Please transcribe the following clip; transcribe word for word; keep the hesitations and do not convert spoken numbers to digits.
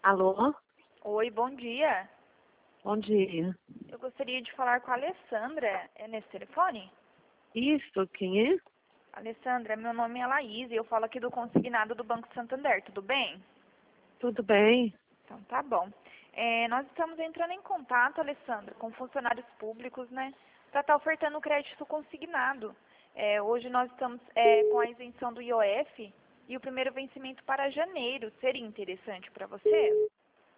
Alô? Oi, bom dia. Bom dia. Eu gostaria de falar com a Alessandra. É nesse telefone? Isso, quem é? Alessandra, meu nome é Laís e eu falo aqui do consignado do Banco Santander, tudo bem? Tudo bem? Então tá bom. É, nós estamos entrando em contato, Alessandra, com funcionários públicos, né? Para estar ofertando crédito consignado. É, hoje nós estamos é, com a isenção do I O F e o primeiro vencimento para janeiro. Seria interessante para você?